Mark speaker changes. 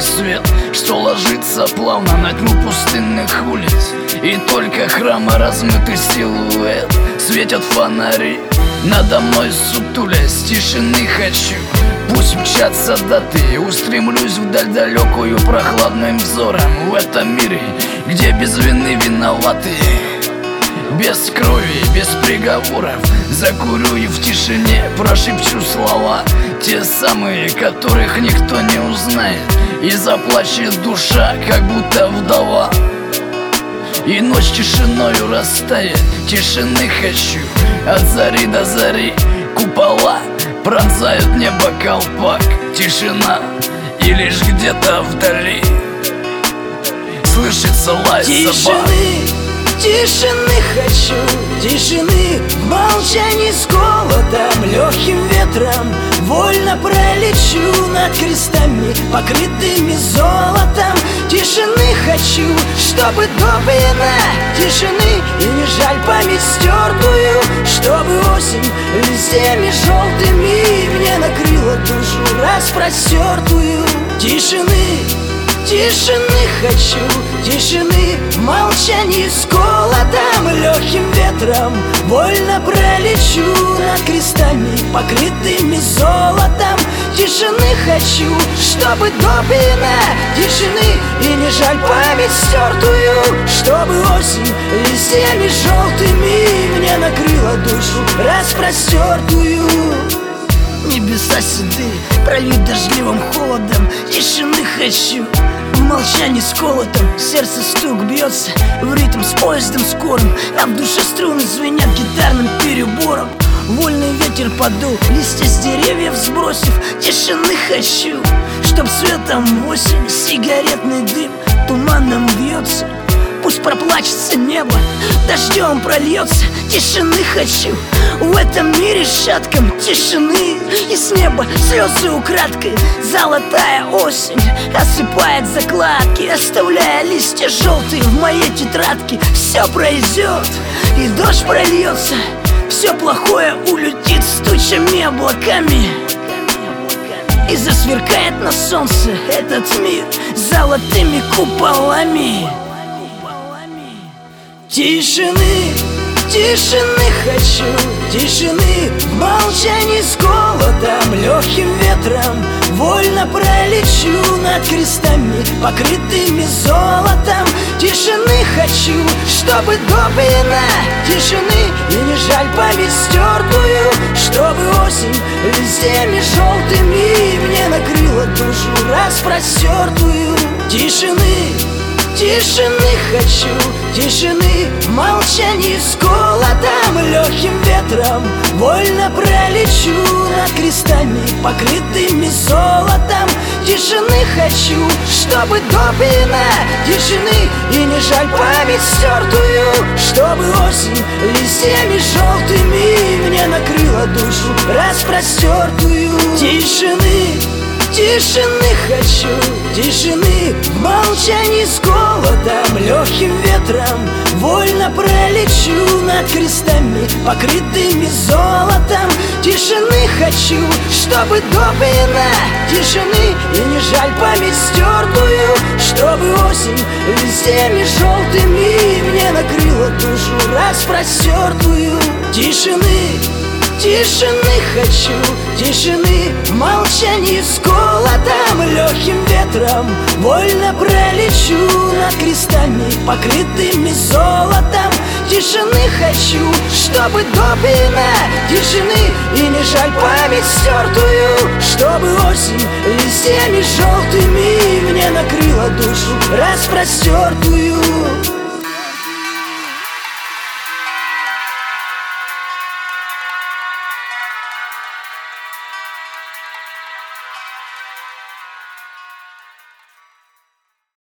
Speaker 1: свет, что ложится плавно на тьму пустынных улиц. И только храма размытый силуэт светят фонари надо мной сутулясь. Тишины хочу, пусть мчатся даты, устремлюсь вдаль далекую прохладным взором. В этом мире, где без вины виноваты, без крови, без приговоров, закурю и в тишине прошепчу слова, те самые, которых никто не узнает, и заплачет душа, как будто вдова. И ночь тишиною растает, тишины хочу, от зари до зари. Купола пронзают небо колпак, тишина, и лишь где-то вдали слышится лай собак.
Speaker 2: Тишины хочу, тишины, в молчании с голодом, легким ветром вольно пролечу над крестами, покрытыми золотом. Тишины хочу, чтобы допьяна тишины, и не жаль память стертую, чтобы осень листьями желтыми мне накрыла душу распростертую. Тишины хочу, тишины, в молчании с голодом, легким ветром вольно пролечу над крестами, покрытыми золотом. Тишины хочу, чтобы допьяна тишины, и не жаль память стертую, чтобы осень листьями желтыми мне накрыла душу распростертую. Небеса седые, прольют дождливым холодом. Тишины хочу, в молчании с колотом. Сердце стук бьется в ритм с поездом скорым, а в душе струны звенят гитарным перебором. Вольный ветер подул, листья с деревьев сбросив. Тишины хочу, чтоб светом осень сигаретный дым туманом вьется. Пусть проплачется небо, дождем прольется. Тишины хочу, в этом мире шатком тишины. И с неба слезы украдкой, золотая осень осыпает закладки, оставляя листья желтые в моей тетрадке. Все пройдет, и дождь прольется, все плохое улетит с тучами облаками, и засверкает на солнце этот мир золотыми куполами. Тишины хочу, тишины, в молчании с голодом, легким ветром вольно пролечу над крестами, покрытыми золотом. Тишины хочу, чтобы допьяна тишины, и не жаль память стертую, чтобы осень листьями желтыми мне накрыла душу распростертую. Тишины хочу, тишины, в молчании с голодом, легким ветром вольно пролечу над крестами, покрытыми золотом. Тишины хочу, чтобы допьяна тишины, и не жаль память стертую, чтобы осень листьями желтыми мне накрыла душу распростертую. Тишины хочу, тишины, в молчании с голодом, легким ветром вольно пролечу над крестами, покрытыми золотом. Тишины хочу, чтобы допьяна тишины, и не жаль память стертую, чтобы осень листьями желтыми мне накрыла душу распростертую. Тишины хочу, тишины, в молчании с голодом, легким ветром вольно пролечу над крестами, покрытыми золотом. Тишины хочу, чтобы допьяна тишины, и не жаль память стертую, чтобы осень листьями желтыми мне накрыла душу распростертую.